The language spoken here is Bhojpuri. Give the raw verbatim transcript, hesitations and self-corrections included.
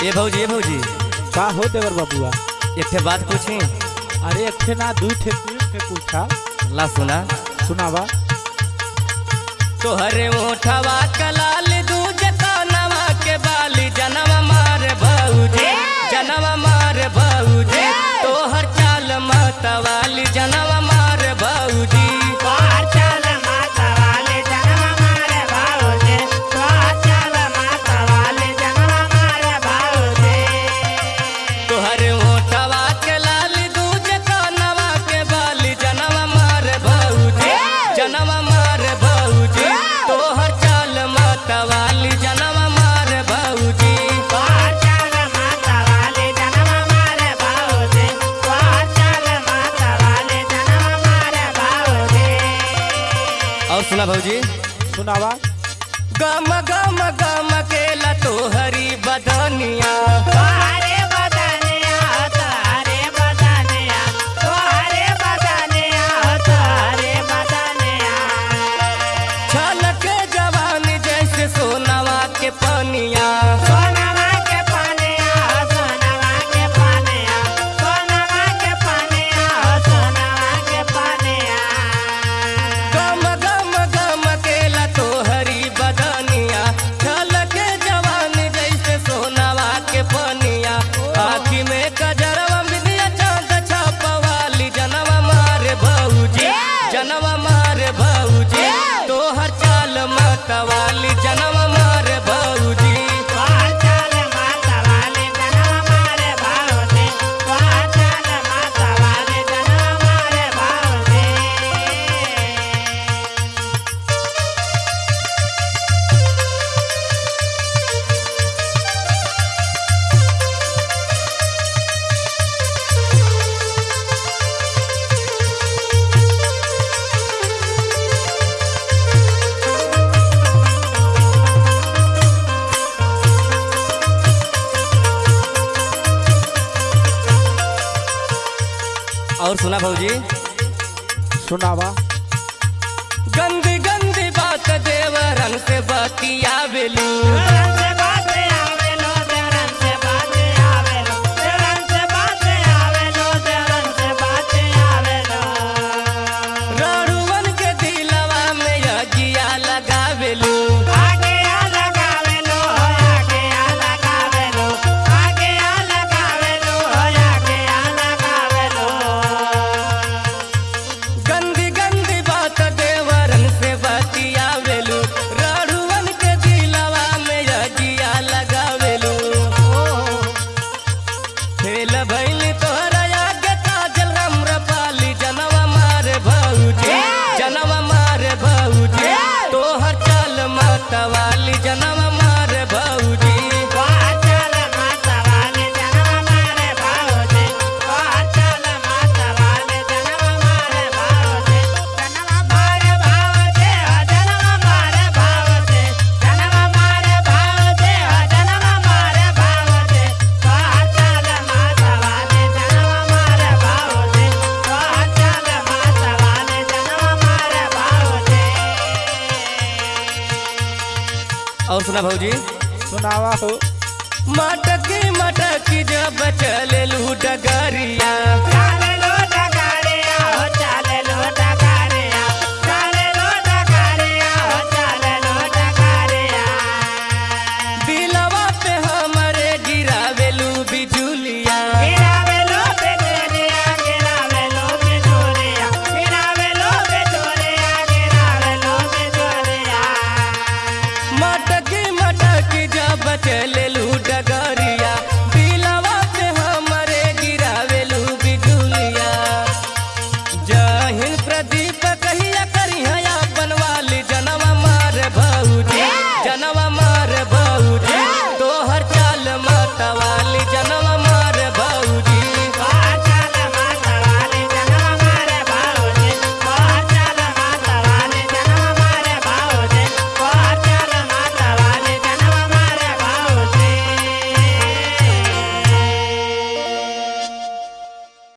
ए भौजी ए भौजी का हो देवर बबुआ। एक ठे बात पूछी। अरे एक ठे ना दू ठे तीन ठे पूछा। ला सुना सुनावा। तोहरे ओठवा कलाल दूज कानवा के बाली जनवा मार भौजी जनवा मार भौजी तोहर चाल मतवाली जनवा मार भौजी तोहर चाल मतवाली जनवा मार भौजी तोहर चाल मतवाली जनवा मार भौजी तोहरे ओठवा के लाल दूज कानवा के बाली जनवा मार भौजी जनवा मार भौजी तोहर चाल मतवाली जनवा मार भौजी तोहर चाल मतवाली जनवा मार भौजी तोहर चाल मतवाली जनवा मार भौजी। और सुना भौजी सुनावा। गम गम गम केला तोहरी बदनिया तोहरे बदनिया तोहरे बदनिया तोहरे बदनिया तोहरे बदनिया छलक जवानी जैसे सोनवा के पनिया सोनवा के पनिया सोनवा के पनिया सोनवा के पनिया सोनवा के पनिया गम गम गम केला तोहरी बदनिया छलक जवानी जैसे सोनवा के पनिया आँखी में कजरवा बिंदिया चांद छापवाली जनवा मार भौजी जनवा मार भौजी तोहर चाल मतवाली जनवा मार भौजी तोहर चाल मतवाली जनवा मार भौजी तोहर चाल मतवाली जनवा मार भौजी। और सुना भौजी सुनावा। गंदी गंदी बात देवरन से बतियावेलू देवरन से बात आवेलो देवरन से बात आवेलो देवरन से बात आवेलो देवरन से बात आवेलो रारुवन के दिलवा में यगिया लगावेलू आगे आ लगावेलो आगे आ लगावेलो आगे आ लगावेलो आगे आ लगावेलो गंदी गंदी बात देवरन से बतियावेलू रारुवन के दिलवा में यगिया लगावेलू खेल भैली तोहरा आगे काजल रम्रपाली जनवा मार भौजी जनवा मार भौजी तोहर चाल मतवाली जनवा मार भौजी तोहर चाल मतवाली जनवा मार भौजी तोहर चाल मतवाली जनवा मार भौजी जनवा मार भौजी जनवा मार भौजी जनवा मार भौजी जनवा मार भौजी तोहर चाल मतवाली जनवा मार भौजी तोहर चाल मतवाली जनवा मार भौजी। और सुना भौजी सुनावा हो। मटकी मटकी जब चले लू डगरिया चाले लो डगारिया हो चाले लो डगारिया चाले लो डगारिया हो चाले लो डगारिया दिलवा पे हमरे गिरावेलू बिजुलिया गिरावे लो बेजोरिया गिरावे लो बेजोरिया गिरावे लो बेजोरिया गिरावे लो बेजोरिया मटकी मटकी जब चले लू